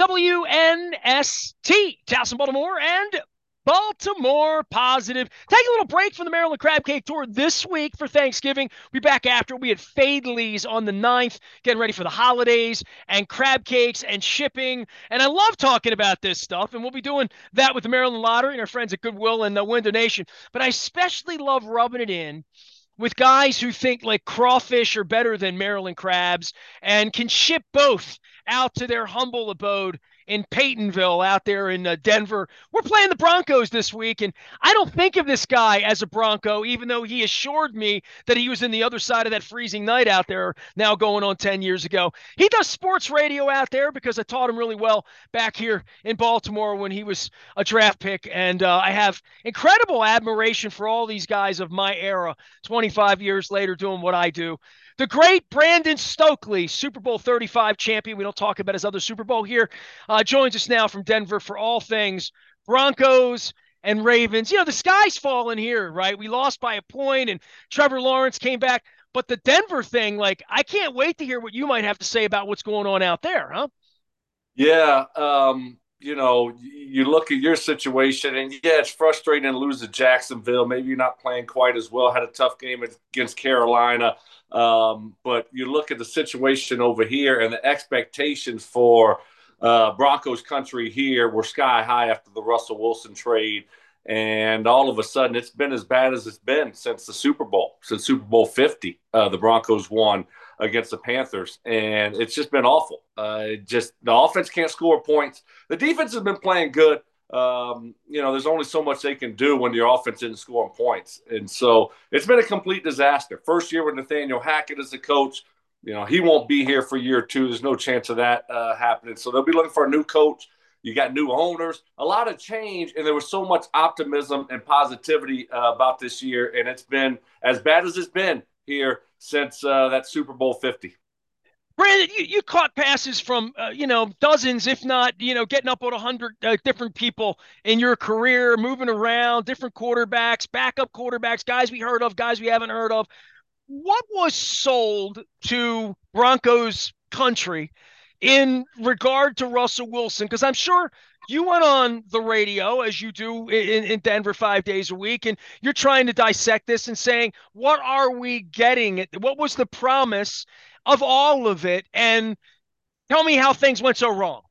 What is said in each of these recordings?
WNST, Towson, Baltimore, and Baltimore Positive. Take a little break from the Maryland Crab Cake Tour this week for Thanksgiving. We'll be back after. We had Fadley's on the 9th, getting ready for the holidays and crab cakes and shipping. And I love talking about this stuff, and we'll be doing that with the Maryland Lottery and our friends at Goodwill and Window Nation. But I especially love rubbing it in with guys who think like crawfish are better than Maryland crabs and can ship both out to their humble abode in Peytonville out there in Denver. We're playing the Broncos this week, and I don't think of this guy as a Bronco, even though he assured me that he was in the other side of that freezing night out there now going on 10 years ago. He does sports radio out there because I taught him really well back here in Baltimore when he was a draft pick, and I have incredible admiration for all these guys of my era, 25 years later doing what I do. The great Brandon Stokely, Super Bowl 35 champion. We don't talk about his other Super Bowl here. Joins us now from Denver for all things Broncos and Ravens. You know, the sky's falling here, right? We lost by a point, and Trevor Lawrence came back. But the Denver thing, like, I can't wait to hear what you might have to say about what's going on out there, huh? Yeah, you look at your situation, and yeah, it's frustrating to lose to Jacksonville. Maybe you're not playing quite as well. Had a tough game against Carolina, but you look at the situation over here, and the expectations for Broncos country here were sky high after the Russell Wilson trade. And all of a sudden, it's been as bad as it's been since the Super Bowl, since Super Bowl 50. The Broncos won against the Panthers, and it's just been awful. Just the offense can't score points. The defense has been playing good. There's only so much they can do when your offense isn't scoring points, and so it's been a complete disaster. First year with Nathaniel Hackett as the coach, he won't be here for year two. There's no chance of that happening. So they'll be looking for a new coach. You got new owners, a lot of change, and there was so much optimism and positivity about this year, and it's been as bad as it's been here since that Super Bowl 50. Brandon, you caught passes from, dozens, if not, getting up on 100 different people in your career, moving around, different quarterbacks, backup quarterbacks, guys we heard of, guys we haven't heard of. What was sold to Broncos country in regard to Russell Wilson? Because I'm sure you went on the radio as you do in Denver 5 days a week, and you're trying to dissect this and saying, what are we getting? What was the promise of all of it? And tell me how things went so wrong.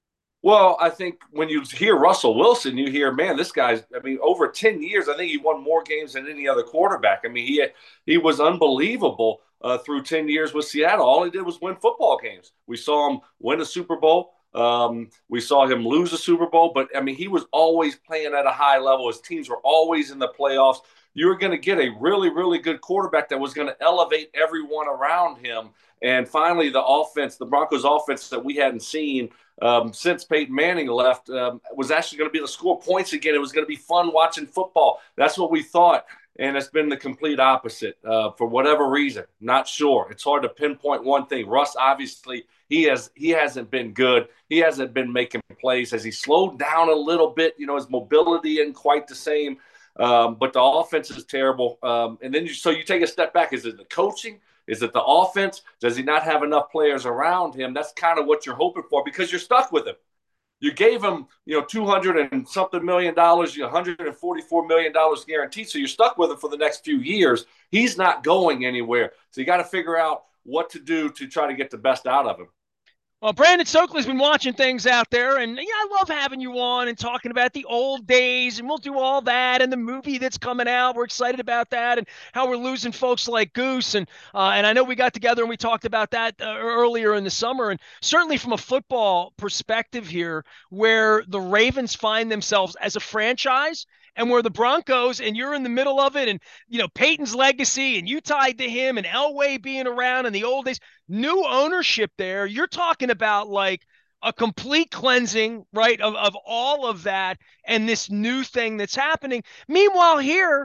Well, I think when you hear Russell Wilson, you hear, man, this guy's, over 10 years, I think he won more games than any other quarterback. He was unbelievable through 10 years with Seattle. All he did was win football games. We saw him win a Super Bowl. We saw him lose a Super Bowl, but he was always playing at a high level. His teams were always in the playoffs. You were going to get a really, really good quarterback that was going to elevate everyone around him. And finally, the Broncos offense that we hadn't seen since Peyton Manning left was actually going to be able to score points again. It was going to be fun watching football. That's what we thought. And it's been the complete opposite for whatever reason. Not sure. It's hard to pinpoint one thing. Russ, obviously, he hasn't been good. He hasn't been making plays. Has he slowed down a little bit? His mobility isn't quite the same. But the offense is terrible. And then you take a step back. Is it the coaching? Is it the offense? Does he not have enough players around him? That's kind of what you're hoping for because you're stuck with him. You gave him, $200 and something million, $144 million guaranteed. So you're stuck with him for the next few years. He's not going anywhere. So you got to figure out what to do to try to get the best out of him. Well, Brandon Stokely's been watching things out there, and yeah, I love having you on and talking about the old days, and we'll do all that, and the movie that's coming out. We're excited about that, and how we're losing folks like Goose, and I know we got together and we talked about that earlier in the summer, and certainly from a football perspective here, where the Ravens find themselves as a franchise and where the Broncos, and you're in the middle of it, and Peyton's legacy, and you tied to him, and Elway being around in the old days, new ownership there. You're talking about like a complete cleansing, right, of all of that, and this new thing that's happening. Meanwhile, here,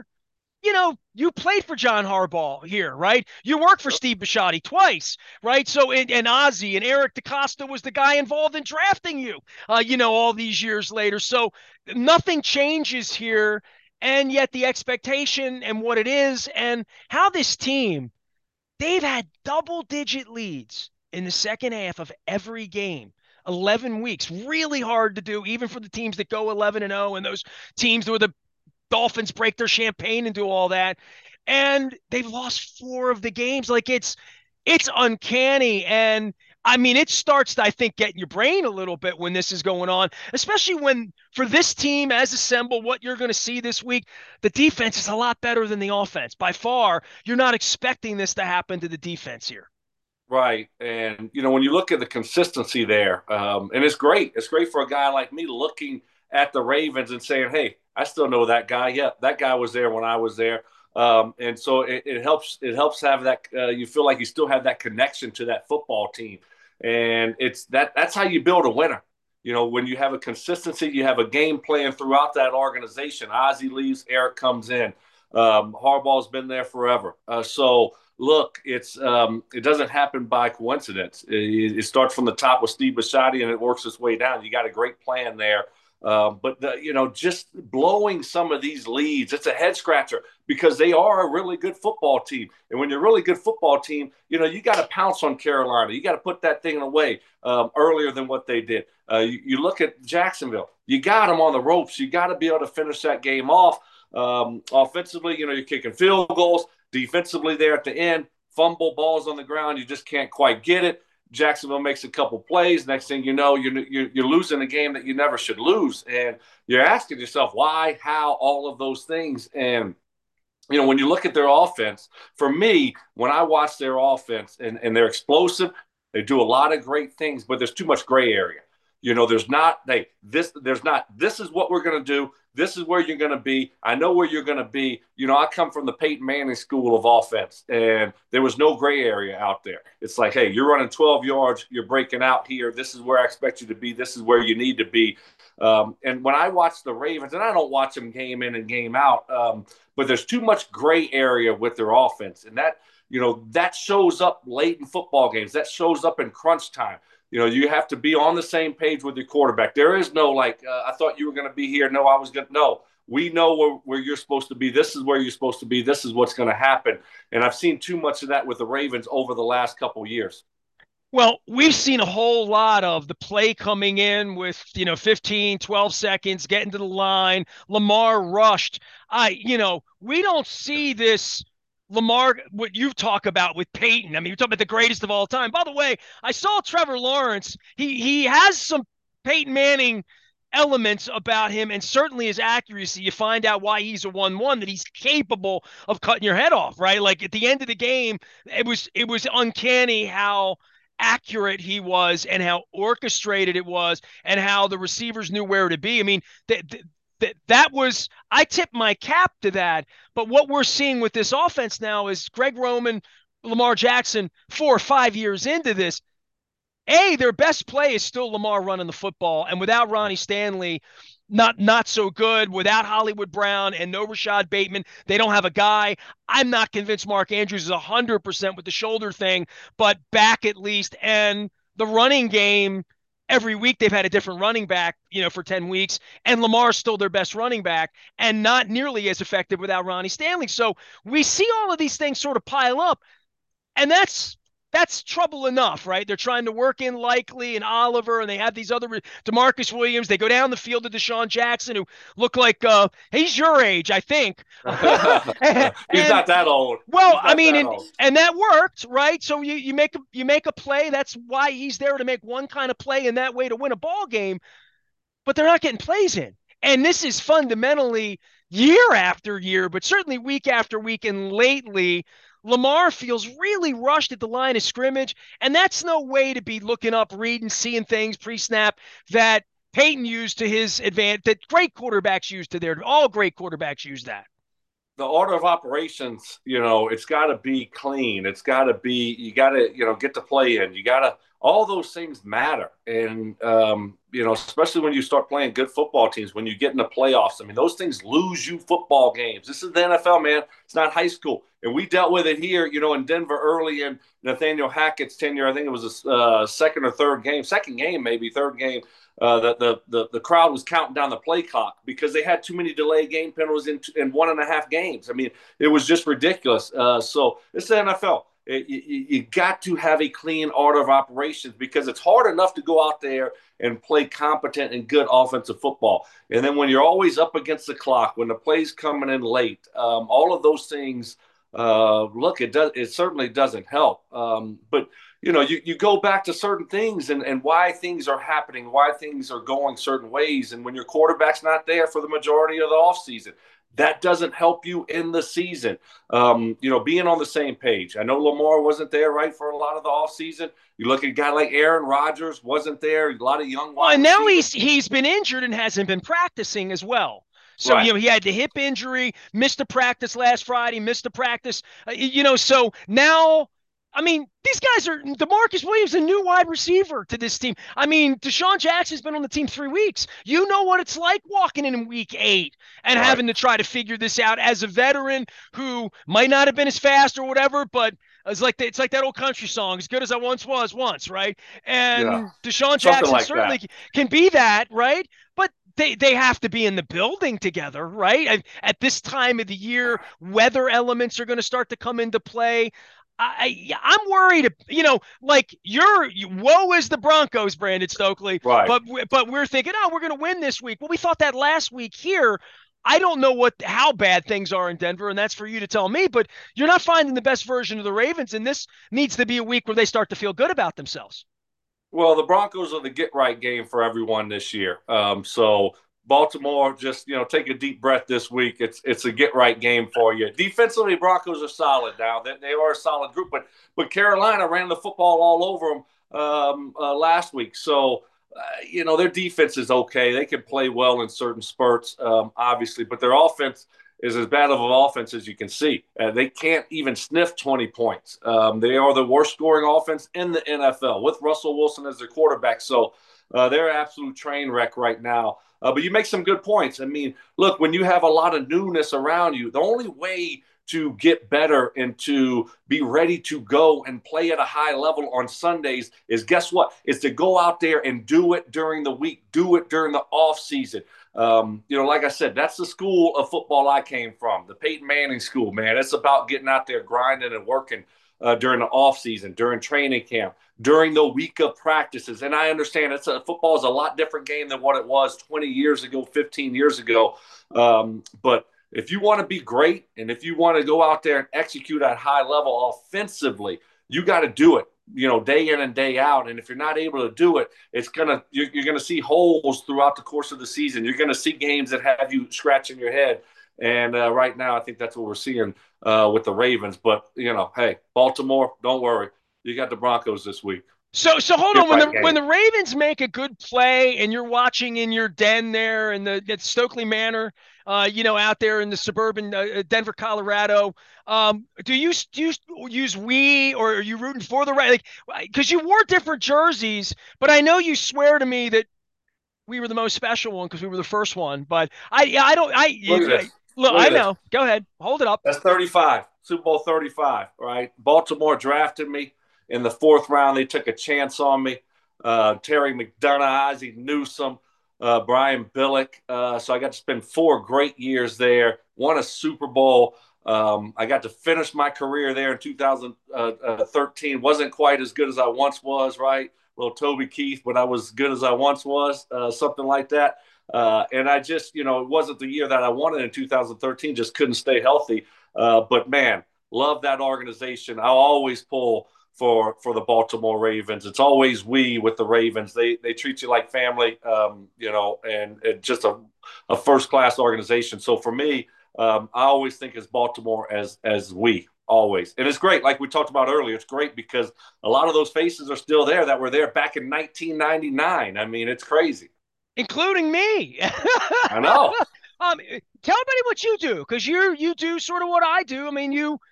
you played for John Harbaugh here, right? You worked for Steve Bisciotti twice, right? So, and Ozzie and Eric DeCosta was the guy involved in drafting you, all these years later. So nothing changes here. And yet the expectation and what it is and how this team, they've had double-digit leads in the second half of every game 11 weeks. Really hard to do, even for the teams that go 11-0 and those teams where the Dolphins break their champagne and do all that. And they've lost 4 of the games. Like it's uncanny. And I mean, it starts to, I think, get in your brain a little bit when this is going on, especially when for this team as assembled, what you're going to see this week, the defense is a lot better than the offense. By far, you're not expecting this to happen to the defense here. Right. And, when you look at the consistency there, and it's great. It's great for a guy like me looking at the Ravens and saying, hey, I still know that guy. Yeah, that guy was there when I was there. And so it helps. It helps have that. You feel like you still have that connection to that football team, and that's how you build a winner. When you have a consistency, you have a game plan throughout that organization. Ozzie leaves, Eric comes in. Harbaugh's been there forever. So look, it doesn't happen by coincidence. It starts from the top with Steve Bisciotti and it works its way down. You got a great plan there. Just blowing some of these leads, it's a head scratcher because they are a really good football team. And when you're a really good football team, you got to pounce on Carolina. You got to put that thing away earlier than what they did. You look at Jacksonville, you got them on the ropes. You got to be able to finish that game off. Offensively, you're kicking field goals. Defensively, there at the end, fumble balls on the ground, you just can't quite get it. Jacksonville makes a couple plays. Next thing you know, you're losing a game that you never should lose, and you're asking yourself why, how, all of those things. And when you look at their offense, for me, when I watch their offense and they're explosive, they do a lot of great things, but there's too much gray area. There's not this is what we're going to do. This is where you're going to be. I know where you're going to be. I come from the Peyton Manning school of offense, and there was no gray area out there. It's like, hey, you're running 12 yards. You're breaking out here. This is where I expect you to be. This is where you need to be. And when I watch the Ravens, and I don't watch them game in and game out, but there's too much gray area with their offense. And that shows up late in football games. That shows up in crunch time. You have to be on the same page with your quarterback. There is no I thought you were going to be here. No, I was going to. No, we know where you're supposed to be. This is where you're supposed to be. This is what's going to happen. And I've seen too much of that with the Ravens over the last couple of years. Well, we've seen a whole lot of the play coming in with, 15, 12 seconds, getting to the line. Lamar rushed. We don't see this Lamar, what you talk about with Peyton. I mean, you're talking about the greatest of all time. By the way, I saw Trevor Lawrence. He has some Peyton Manning elements about him, and certainly his accuracy. You find out why he's a 1-1, that he's capable of cutting your head off, right? Like at the end of the game, it was uncanny how accurate he was and how orchestrated it was and how the receivers knew where to be. I mean, that was, I tip my cap to that. But what we're seeing with this offense now is Greg Roman, Lamar Jackson, 4 or 5 years into this. Their best play is still Lamar running the football. And without Ronnie Stanley, not so good. Without Hollywood Brown and no Rashad Bateman, they don't have a guy. I'm not convinced Mark Andrews is 100% with the shoulder thing, but back at least. And the running game, every week they've had a different running back, for 10 weeks, and Lamar's still their best running back and not nearly as effective without Ronnie Stanley. So we see all of these things sort of pile up, and that's trouble enough, right? They're trying to work in Likely and Oliver, and they have these other DeMarcus Williams. They go down the field to Deshaun Jackson, who look like he's your age, I think. He's not that old. Well, I mean, and that worked, right? So you make a play. That's why he's there, to make one kind of play in that way to win a ball game. But they're not getting plays in, and this is fundamentally year after year, but certainly week after week, and lately Lamar feels really rushed at the line of scrimmage, and that's no way to be looking up, reading, seeing things pre-snap that Peyton used to his advantage, that great quarterbacks use to their – all great quarterbacks use that. The order of operations, it's got to be clean. It's got to be – you got to, get the play in. You got to – all those things matter. And, especially when you start playing good football teams, when you get in the playoffs, I mean, those things lose you football games. This is the NFL, man. It's not high school. And we dealt with it here, in Denver early in Nathaniel Hackett's tenure. I think it was a second game, maybe third game. The crowd was counting down the play clock because they had too many delay game penalties in 1.5 games. I mean, it was just ridiculous. So it's the NFL. You got to have a clean order of operations because it's hard enough to go out there and play competent and good offensive football. And then when you're always up against the clock, when the play's coming in late, all of those things, look, it certainly doesn't help. But you go back to certain things and why things are happening, why things are going certain ways. And when your quarterback's not there for the majority of the offseason, that doesn't help you in the season. Being on the same page. I know Lamar wasn't there, right, for a lot of the offseason. You look at a guy like Aaron Rodgers, wasn't there. A lot of young Well, wide and now receivers. he's been injured and hasn't been practicing as well. So, Right. he had the hip injury, missed the practice last Friday, missed the practice. So now, I mean, these guys are DeMarcus Williams, a new wide receiver to this team. I mean, Deshaun Jackson's been on the team 3 weeks. You know what it's like walking in week 8 and Right. having to try to figure this out as a veteran who might not have been as fast or whatever, but it's like that old country song, as good as I once was once, right? Yeah. And Deshaun Something Jackson like that. certainly can be that, right? But they have to be in the building together, right? At this time of the year, weather elements are going to start to come into play. I'm worried, like woe is the Broncos, Brandon Stokely, Right. but we're thinking, oh, we're going to win this week. Well, we thought that last week here. I don't know how bad things are in Denver, and that's for you to tell me. But you're not finding the best version of the Ravens, and this needs to be a week where they start to feel good about themselves. Well, the Broncos are the get right game for everyone this year. So Baltimore, just take a deep breath this week. It's a get right game for you. Defensively, Broncos are solid now. They are a solid group, but Carolina ran the football all over them last week. So their defense is okay. They can play well in certain spurts, obviously, but their offense is as bad of an offense as you can see. They can't even sniff 20 points. They are the worst scoring offense in the NFL with Russell Wilson as their quarterback. So they're an absolute train wreck right now. But you make some good points. I mean, look, when you have a lot of newness around you, the only way to get better and to be ready to go and play at a high level on Sundays is, guess what? Is to go out there and do it during the week, do it during the off season. Like I said, that's the school of football I came from, the Peyton Manning school, man. It's about getting out there, grinding and working during the off season, during training camp, during the week of practices. And I understand football is a lot different game than what it was 20 years ago, 15 years ago. But if you want to be great and if you want to go out there and execute at high level offensively, you got to do it, day in and day out. And if you're not able to do it, you're gonna see holes throughout the course of the season. You're gonna see games that have you scratching your head. And right now, I think that's what we're seeing with the Ravens. But hey, Baltimore, don't worry, you got the Broncos this week. So hold Get on. right When game. the Ravens make a good play and you're watching in your den there in the Stokely Manor, out there in the suburban Denver, Colorado, do you use we, or are you rooting for the right? Like, because you wore different jerseys, but I know you swear to me that we were the most special one because we were the first one. But I don't Look at this. look. Look I at this. know. Go ahead. Hold it up. That's 35, Super Bowl 35, right? Baltimore drafted me in the 4th round. They took a chance on me. Terry McDonough, Ozzie Newsome, Brian Billick. So I got to spend 4 great years there, won a Super Bowl. I got to finish my career there in 2013. Wasn't quite as good as I once was, right? Little Toby Keith, but I was as good as I once was, something like that. And I just, it wasn't the year that I wanted in 2013, just couldn't stay healthy. But man, love that organization. I'll always pull for the Baltimore Ravens. It's always we with the Ravens. They treat you like family, and just a first class organization. So for me, I always think it's Baltimore as we always. And it's great. Like we talked about earlier, it's great because a lot of those faces are still there that were there back in 1999. I mean, it's crazy. Including me. I know. Tell everybody what you do, because you do sort of what I do. I mean,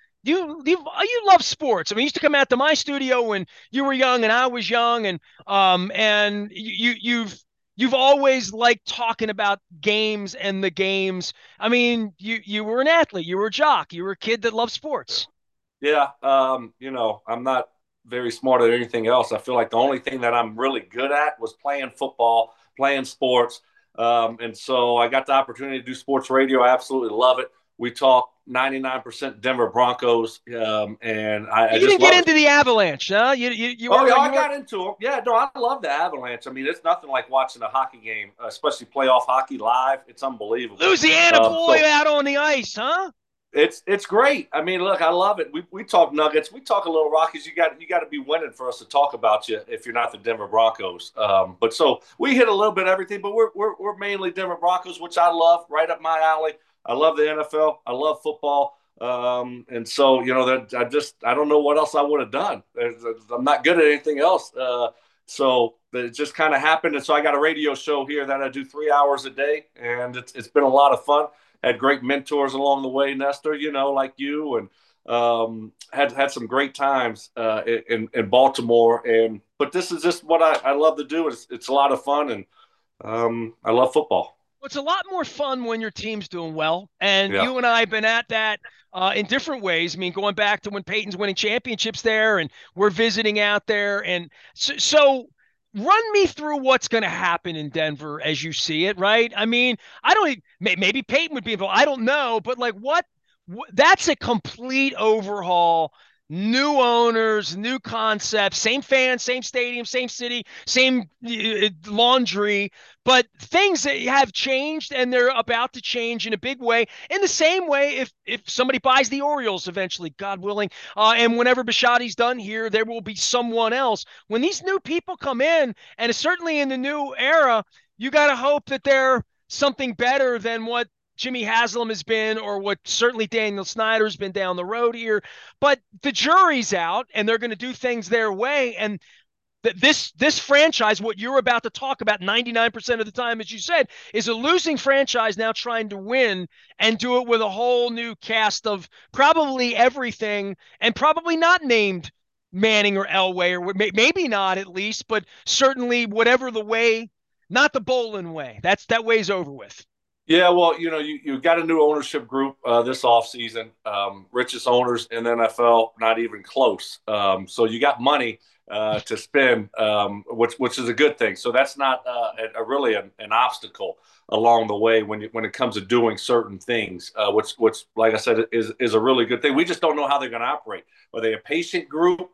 you love sports. I mean, you used to come out to my studio when you were young and I was young, and you've always liked talking about games and the games. I mean, you were an athlete, you were a jock, you were a kid that loved sports. Yeah. I'm not very smart at anything else. I feel like the only thing that I'm really good at was playing football, playing sports. And so I got the opportunity to do sports radio. I absolutely love it. We talk 99% Denver Broncos, and I You just didn't get love it. into the Avalanche, huh? You Oh weren't yeah, on I your got into them. Yeah, no, I love the Avalanche. I mean, it's nothing like watching a hockey game, especially playoff hockey live. It's unbelievable. Louisiana boy So out on the ice, huh? it's great. I mean, look, I love it. We talk Nuggets, we talk a little Rockies. You got to be winning for us to talk about you if you're not the Denver Broncos. But so we hit a little bit of everything, but we're mainly Denver Broncos, which I love, right up my alley. I love the NFL. I love football. And so that I don't know what else I would have done. I'm not good at anything else. So it just kind of happened, and so I got a radio show here that I do 3 hours a day, and it's been a lot of fun. Had great mentors along the way, Nestor, like you, and had some great times in Baltimore. But this is just what I love to do. It's a lot of fun, and I love football. Well, it's a lot more fun when your team's doing well. And Yeah. you and I have been at that in different ways. I mean, going back to when Peyton's winning championships there and we're visiting out there. And so run me through what's going to happen in Denver as you see it, right? I mean, I don't, maybe Peyton would be involved. I don't know. But like that's a complete overhaul. New owners, new concepts, same fans, same stadium, same city, same laundry, but things that have changed and they're about to change in a big way. In the same way, if somebody buys the Orioles eventually, God willing, and whenever Bisciotti's done here, there will be someone else. When these new people come in, and certainly in the new era, you got to hope that they're something better than what Jimmy Haslam has been, or what certainly Daniel Snyder's been down the road here. But the jury's out, and they're going to do things their way. And this franchise, what you're about to talk about 99% of the time, as you said, is a losing franchise now trying to win and do it with a whole new cast of probably everything, and probably not named Manning or Elway, or maybe not at least, but certainly whatever the way, not the Bolin way. That way's over with. Yeah, well, you got a new ownership group this offseason. Richest owners in the NFL, not even close. So you got money to spend, which is a good thing. So that's not really an obstacle along the way when it comes to doing certain things, which like I said is a really good thing. We just don't know how they're going to operate. Are they a patient group?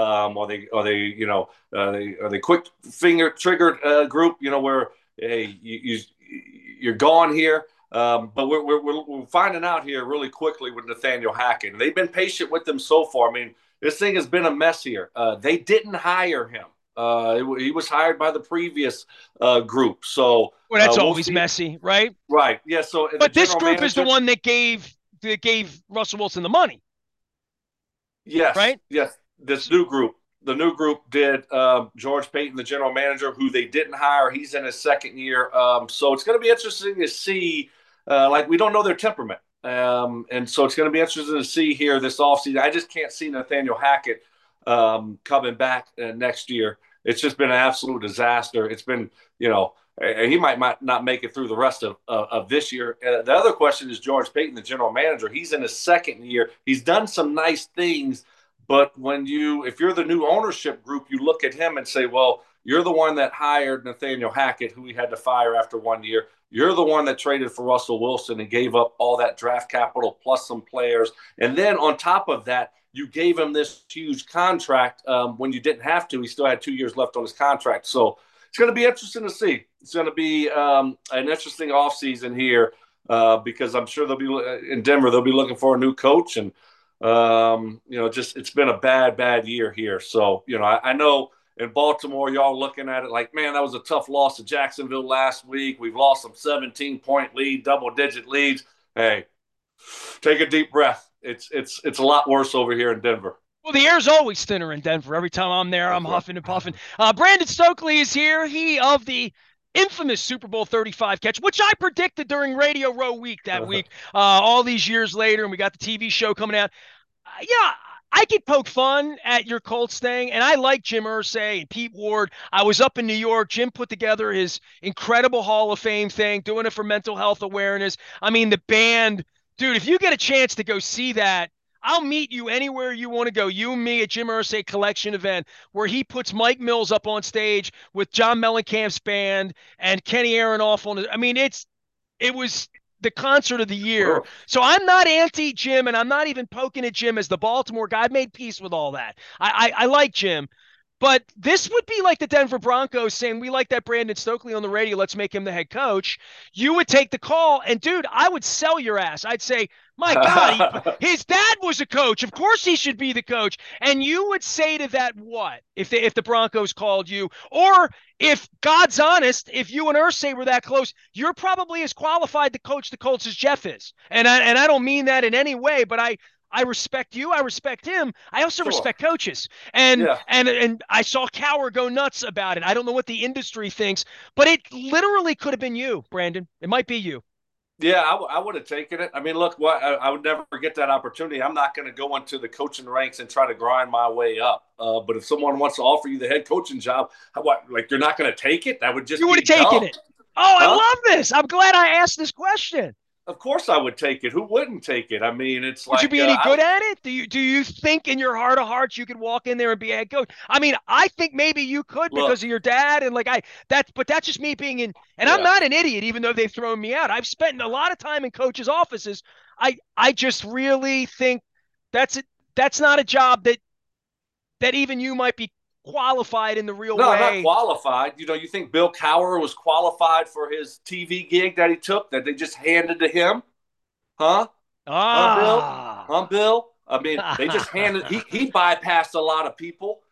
Are they quick finger triggered group? Where hey, you're gone here. But we're finding out here really quickly with Nathaniel Hackett. They've been patient with him so far. I mean, this thing has been a mess here. They didn't hire him. He was hired by the previous group. So Well, that's we'll always see. messy, right? Right. Yeah. So the But this general group is the manager. one that gave Russell Wilson the money, Yes. right? Yes. This new group. The new group did George Payton, the general manager, who they didn't hire. He's in his second year. So it's going to be interesting to see. We don't know their temperament. And so it's going to be interesting to see here this offseason. I just can't see Nathaniel Hackett coming back next year. It's just been an absolute disaster. It's been, he might not make it through the rest of this year. The other question is George Payton, the general manager. He's in his second year. He's done some nice things, but if you're the new ownership group, you look at him and say, well, you're the one that hired Nathaniel Hackett, who we had to fire after 1 year. You're the one that traded for Russell Wilson and gave up all that draft capital plus some players. And then on top of that, you gave him this huge contract when you didn't have to. He still had 2 years left on his contract. So it's going to be interesting to see. It's going to be an interesting offseason here because I'm sure they'll be in Denver. They'll be looking for a new coach. And, just it's been a bad year here. So, I know in Baltimore, y'all looking at it like, man, that was a tough loss to Jacksonville last week. We've lost some 17-point lead, double-digit leads. Hey, take a deep breath. It's a lot worse over here in Denver. Well, the air's always thinner in Denver. Every time I'm there, I'm That's right. huffing and puffing. Brandon Stokely is here. He of the infamous Super Bowl 35 catch, which I predicted during Radio Row week that week, all these years later, and we got the TV show coming out. Yeah, I could poke fun at your Colts thing, and I like Jim Irsay and Pete Ward. I was up in New York. Jim put together his incredible Hall of Fame thing, doing it for mental health awareness. I mean, the band, dude, if you get a chance to go see that, I'll meet you anywhere you want to go. You and me at Jim Irsay collection event where he puts Mike Mills up on stage with John Mellencamp's band and Kenny Aronoff on it. I mean, it was the concert of the year. Sure. So I'm not anti Jim, and I'm not even poking at Jim as the Baltimore guy. I've made peace with all that. I like Jim. But this would be like the Denver Broncos saying, we like that Brandon Stokely on the radio. Let's make him the head coach. You would take the call. And, dude, I would sell your ass. I'd say, my God, his dad was a coach. Of course he should be the coach. And you would say to that what if the Broncos called you? Or if God's honest, if you and Irsay were that close, you're probably as qualified to coach the Colts as Jeff is. And I don't mean that in any way, but I respect you. I respect him. I also Sure. respect coaches. And Yeah. and I saw Cower go nuts about it. I don't know what the industry thinks, but it literally could have been you, Brandon. It might be you. Yeah, I would have taken it. I mean, look, I would never get that opportunity. I'm not going to go into the coaching ranks and try to grind my way up. But if someone wants to offer you the head coaching job, like you're not going to take it? That would just You would be have taken dumb. it. Oh, I Huh? love this. I'm glad I asked this question. Of course I would take it. Who wouldn't take it? I mean, it's Would you like be any good at it? Do you think in your heart of hearts you could walk in there and be a head coach? I mean, I think maybe you could because look, of your dad and but that's just me being in, and I'm yeah. not an idiot even though they've thrown me out. I've spent a lot of time in coaches' offices. I just really think that's it. That's not a job that even you might be qualified in the real No, not way. qualified. You think Bill Cowher was qualified for his TV gig that he took that they just handed to him? Huh? Bill? Ah. Bill? I mean, they just handed. He bypassed a lot of people.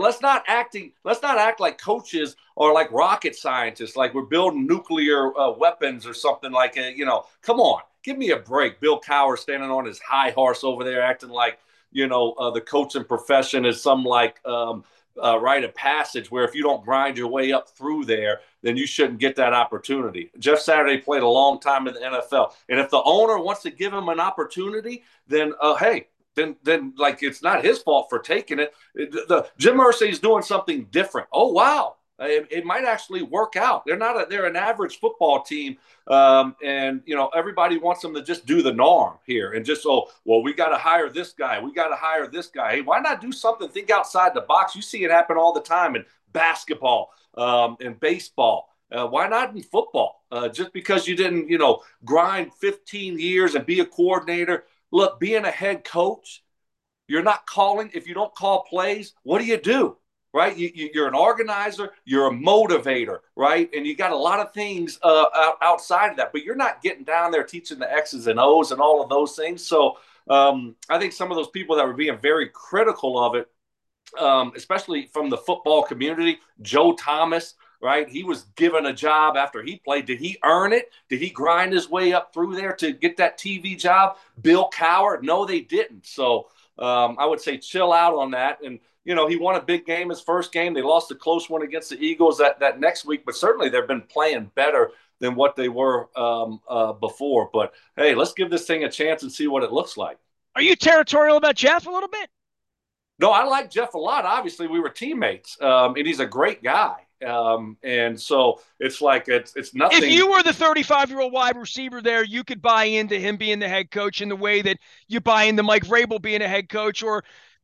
Let's not act like coaches are like rocket scientists, like we're building nuclear weapons or something like a. Come on, give me a break. Bill Cowher standing on his high horse over there, acting like the coaching profession is some like rite of passage where if you don't grind your way up through there, then you shouldn't get that opportunity. Jeff Saturday played a long time in the NFL, and if the owner wants to give him an opportunity, then hey, then like it's not his fault for taking it. Jim Irsay is doing something different. Oh wow, it might actually work out. They're an average football team, and everybody wants them to just do the norm here and just we got to hire this guy, we got to hire this guy. Hey, why not do something? Think outside the box. You see it happen all the time in basketball, in baseball. Why not in football? Just because you didn't, grind 15 years and be a coordinator. Look, being a head coach, you're not calling. If you don't call plays, what do? Right? You're an organizer. You're a motivator, right? And you got a lot of things outside of that, but you're not getting down there teaching the X's and O's and all of those things. So I think some of those people that were being very critical of it, especially from the football community, Joe Thomas, right? He was given a job after he played. Did he earn it? Did he grind his way up through there to get that TV job? Bill Cowher? No, they didn't. So I would say chill out on that. And, he won a big game his first game. They lost a close one against the Eagles that next week, but certainly they've been playing better than what they were before. But, hey, let's give this thing a chance and see what it looks like. Are you territorial about Jeff a little bit? No, I like Jeff a lot. Obviously, we were teammates, and he's a great guy. And so it's like it's nothing. If you were the 35-year-old wide receiver there, you could buy into him being the head coach in the way that you buy into Mike Vrabel being a head coach, or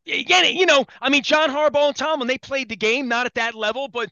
I mean, John Harbaugh and Tomlin, they played the game, not at that level, but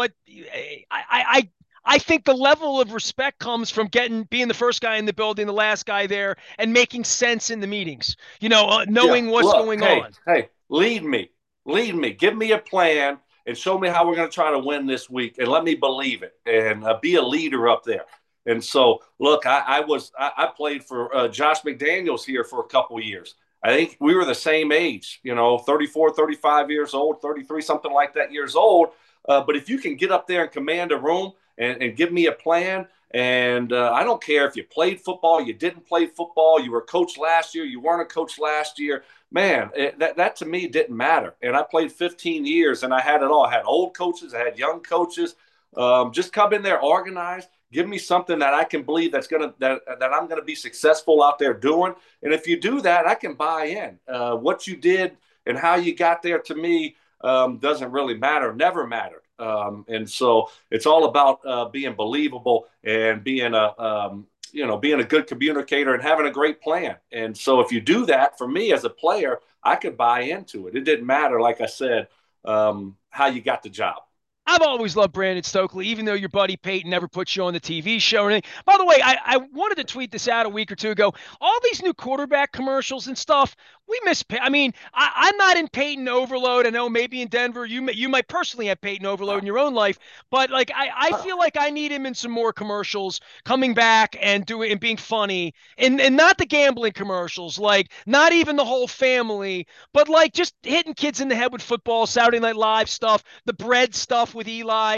I think the level of respect comes from being the first guy in the building, the last guy there, and making sense in the meetings. Knowing what's going on. Hey, lead me, give me a plan. And show me how we're going to try to win this week, and let me believe it, and be a leader up there. And so, look, I played for Josh McDaniels here for a couple of years. I think we were the same age, 34, 35 years old, 33, something like that years old. But if you can get up there and command a room and give me a plan, and I don't care if you played football, you didn't play football, you were a coach last year, you weren't a coach last year, man, that to me didn't matter. And I played 15 years, and I had it all. I had old coaches, I had young coaches. Just come in there organized. Give me something that I can believe that I'm gonna be successful out there doing. And if you do that, I can buy in. What you did and how you got there, to me, doesn't really matter. Never mattered. And so it's all about being believable and being a good communicator and having a great plan. And so if you do that, for me as a player, I could buy into it. It didn't matter, like I said, how you got the job. I've always loved Brandon Stokely, even though your buddy Peyton never puts you on the TV show or anything. By the way, I wanted to tweet this out a week or two ago. All these new quarterback commercials and stuff, we miss. I mean, I'm not in Peyton overload. I know maybe in Denver, you might personally have Peyton overload in your own life, but like I feel like I need him in some more commercials, coming back and doing and being funny, and not the gambling commercials, like not even the whole family, but like just hitting kids in the head with football, Saturday Night Live stuff, the bread stuff with Eli.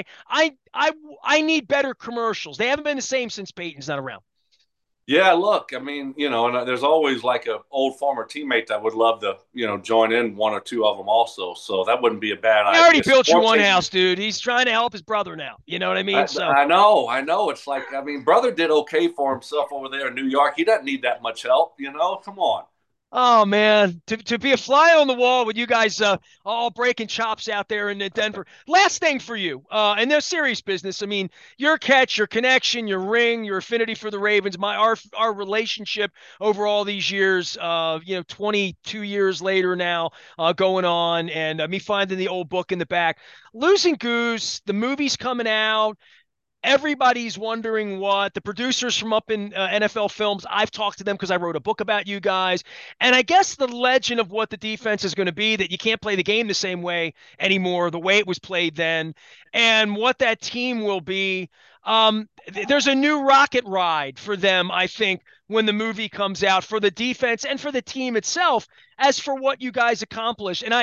I need better commercials. They haven't been the same since Peyton's not around. Yeah, look, I mean, and there's always like a old former teammate that would love to, join in one or two of them also. So that wouldn't be a bad He already idea. built you Support one Peyton. house, dude. He's trying to help his brother now. You know what I mean? So, I know. It's like, I mean, brother did okay for himself over there in New York. He doesn't need that much help, Come on. oh man, to be a fly on the wall with you guys all breaking chops out there in Denver. Last thing for you, and they're serious business. I mean, your catch, your connection, your ring, your affinity for the Ravens, our relationship over all these years, 22 years later now, going on, and me finding the old book in the back. Losing Goose, the movie's coming out. Everybody's wondering what the producers from up in NFL Films. I've talked to them because I wrote a book about you guys, and I guess the legend of what the defense is going to be, that you can't play the game the same way anymore, the way it was played then, and what that team will be. There's a new rocket ride for them, I think, when the movie comes out, for the defense and for the team itself, as for what you guys accomplished. And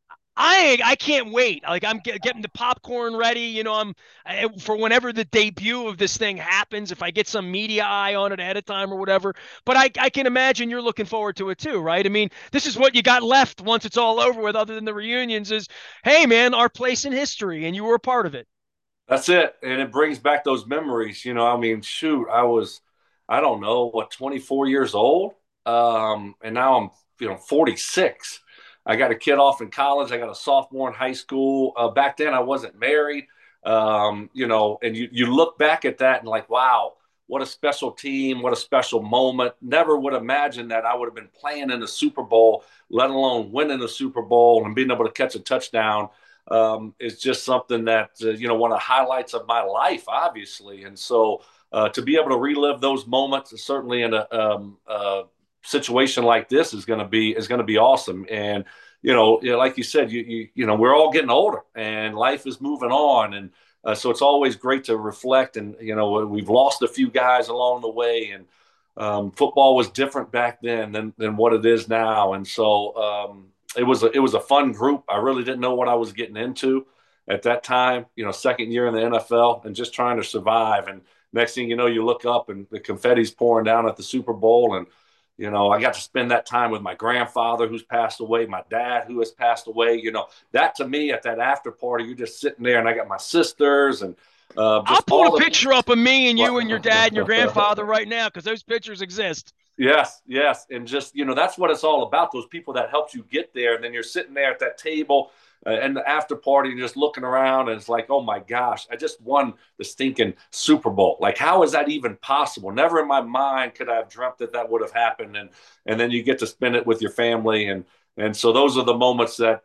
I can't wait. Like I'm getting the popcorn ready. For whenever the debut of this thing happens. If I get some media eye on it ahead of time or whatever. But I can imagine you're looking forward to it too, right? I mean, this is what you got left once it's all over with, other than the reunions. Is, hey man, our place in history, and you were a part of it. That's it. And it brings back those memories. I mean, shoot, I don't know, what, 24 years old. And now I'm, 46. I got a kid off in college. I got a sophomore in high school. Back then, I wasn't married. And you look back at that and like, wow, what a special team, what a special moment. Never would imagine that I would have been playing in the Super Bowl, let alone winning the Super Bowl and being able to catch a touchdown. Is just something that, one of the highlights of my life, obviously. And so to be able to relive those moments, certainly in a situation like this, is going to be awesome. And like you said, we're all getting older and life is moving on, and so it's always great to reflect. And we've lost a few guys along the way, and football was different back then than what it is now. And so it was a fun group. I really didn't know what I was getting into at that time. Second year in the NFL and just trying to survive. And next thing you know, you look up and the confetti's pouring down at the Super Bowl. And I got to spend that time with my grandfather who's passed away, my dad who has passed away. That to me at that after party, you're just sitting there, and I got my sisters and I'll just pull all a the picture up of me and you and your dad and your grandfather right now, because those pictures exist. Yes, yes. And just, that's what it's all about. Those people that helped you get there. And then you're sitting there at that table and the after party and just looking around. And it's like, oh my gosh, I just won the stinking Super Bowl. Like, how is that even possible? Never in my mind could I have dreamt that would have happened. And then you get to spend it with your family. And so those are the moments that,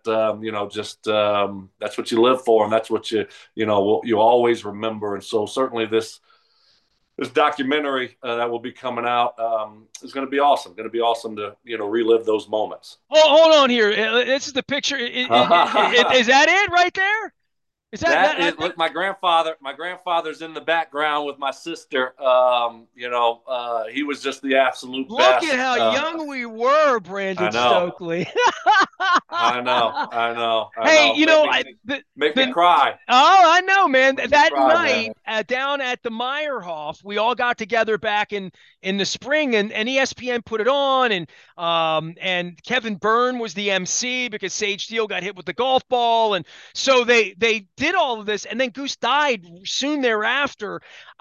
that's what you live for. And that's what you always remember. And so certainly this documentary that will be coming out is going to be awesome. Going to be awesome to relive those moments. Oh, hold on here. This is the picture. Is that it right there? Is that is, look, my grandfather's in the background with my sister. He was just the absolute best. Look at how young we were, Brandon Stokely. I know. Hey, make me cry. Oh, I know, man. That night down at the Meyerhoff, we all got together back in the spring, and ESPN put it on, and Kevin Byrne was the MC because Sage Steele got hit with the golf ball, and so they did all of this, and then Goose died soon thereafter.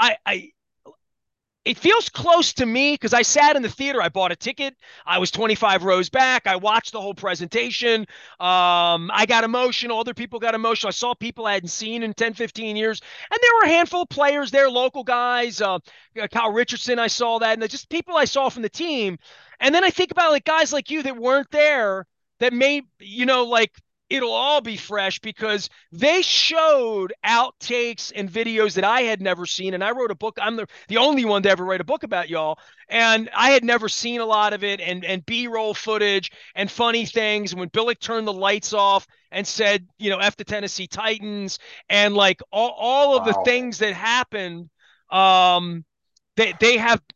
It feels close to me because I sat in the theater. I bought a ticket. I was 25 rows back. I watched the whole presentation. I got emotional. Other people got emotional. I saw people I hadn't seen in 10, 15 years. And there were a handful of players there, local guys. Kyle Richardson, I saw that. And just people I saw from the team. And then I think about like guys like you that weren't there that may, like it'll all be fresh because they showed outtakes and videos that I had never seen. And I wrote a book. I'm the only one to ever write a book about y'all. And I had never seen a lot of it, and B-roll footage and funny things. And when Billick turned the lights off and said, F the Tennessee Titans, and like all of the Wow. things that happened, they have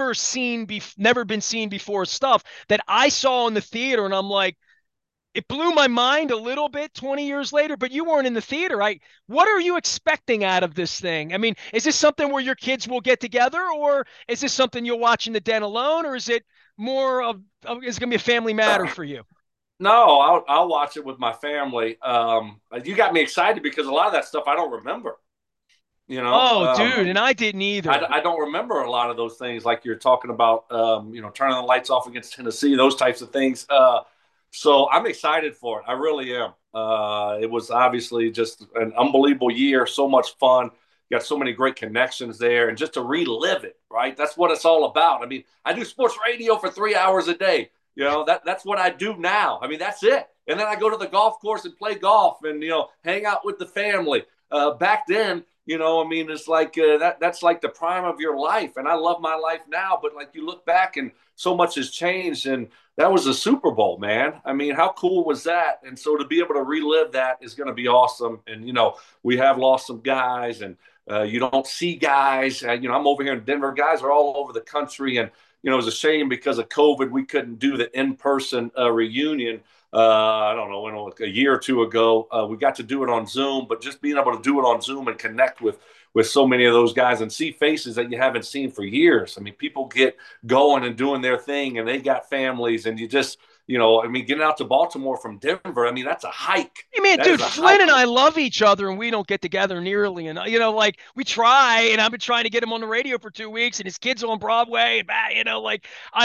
never been seen before, stuff that I saw in the theater. And I'm like, it blew my mind a little bit 20 years later, but you weren't in the theater. What are you expecting out of this thing? I mean, is this something where your kids will get together, or is this something you'll watch in the den alone, or is it more is it going to be a family matter for you? No, I'll watch it with my family. You got me excited because a lot of that stuff I don't remember. You know, Oh, dude, and I didn't either. I don't remember a lot of those things like you're talking about. Turning the lights off against Tennessee, those types of things. So I'm excited for it. I really am. It was obviously just an unbelievable year. So much fun. Got so many great connections there, and just to relive it, right? That's what it's all about. I mean, I do sports radio for 3 hours a day. That's what I do now. I mean, that's it. And then I go to the golf course and play golf, and hang out with the family. Back then, I mean, it's like that's like the prime of your life, and I love my life now. But like you look back, and so much has changed, and that was a Super Bowl, man. I mean, how cool was that? And so to be able to relive that is going to be awesome. And we have lost some guys, and you don't see guys. I'm over here in Denver. Guys are all over the country, and it was a shame because of COVID we couldn't do the in-person reunion. I don't know, a year or two ago. We got to do it on Zoom, but just being able to do it on Zoom and connect with so many of those guys and see faces that you haven't seen for years. I mean, people get going and doing their thing, and they got families, and you just, I mean, getting out to Baltimore from Denver, I mean, that's a hike. Hey man, That dude, is a Flynn hike. and I love each other, and we don't get together nearly enough. Like we try, and I've been trying to get him on the radio for 2 weeks, and his kids on Broadway, and like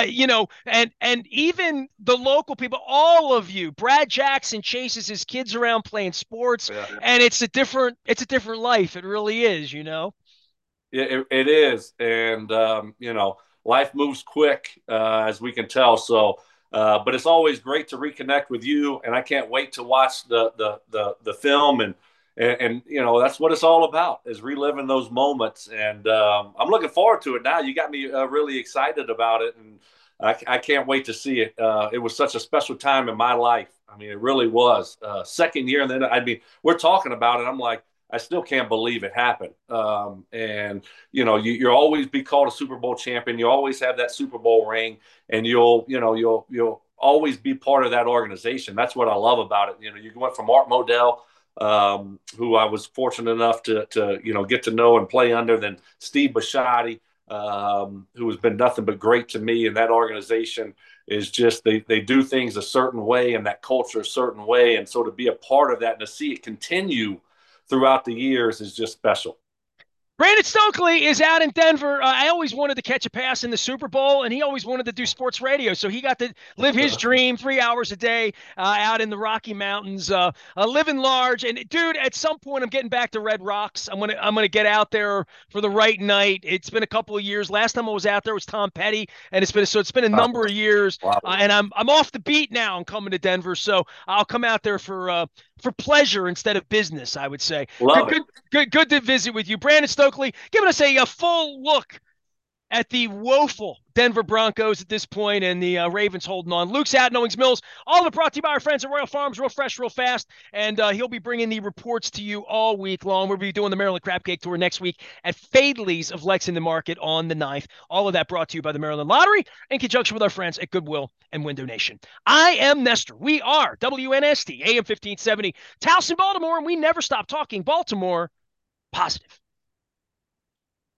and even the local people, all of you. Brad Jackson chases his kids around playing sports, Yeah. and it's a different life. It really is. It is. And, life moves quick, as we can tell. So, but it's always great to reconnect with you. And I can't wait to watch the film. And that's what it's all about, is reliving those moments. And I'm looking forward to it now. You got me really excited about it. And I can't wait to see it. It was such a special time in my life. I mean, it really was. Second year. And then, I mean, we're talking about it. I'm like, I still can't believe it happened. And you'll always be called a Super Bowl champion. You always have that Super Bowl ring, and you'll always be part of that organization. That's what I love about it. You went from Art Modell, who I was fortunate enough to get to know and play under, then Steve Bisciotti, who has been nothing but great to me. And that organization is just they do things a certain way, and that culture a certain way. And so to be a part of that and to see it continue throughout the years is just special. Brandon Stokely is out in Denver. I always wanted to catch a pass in the Super Bowl, and he always wanted to do sports radio. So he got to live his dream 3 hours a day out in the Rocky Mountains, living large. And dude, at some point, I'm getting back to Red Rocks. I'm gonna get out there for the right night. It's been a couple of years. Last time I was out there was Tom Petty, and it's been a number of years. Wow. And I'm off the beat now. I'm coming to Denver, so I'll come out there for pleasure instead of business, I would say. Love it. Good to visit with you. Brandon Stokely, giving us a full look at the woeful Denver Broncos at this point, and the Ravens holding on. Luke's out in Owings Mills. All of it brought to you by our friends at Royal Farms, real fresh, real fast. And he'll be bringing the reports to you all week long. We'll be doing the Maryland Crab Cake Tour next week at Fadley's of Lexington Market on the 9th. All of that brought to you by the Maryland Lottery in conjunction with our friends at Goodwill and Window Nation. I am Nestor. We are WNST AM 1570, Towson, Baltimore, and we never stop talking Baltimore positive.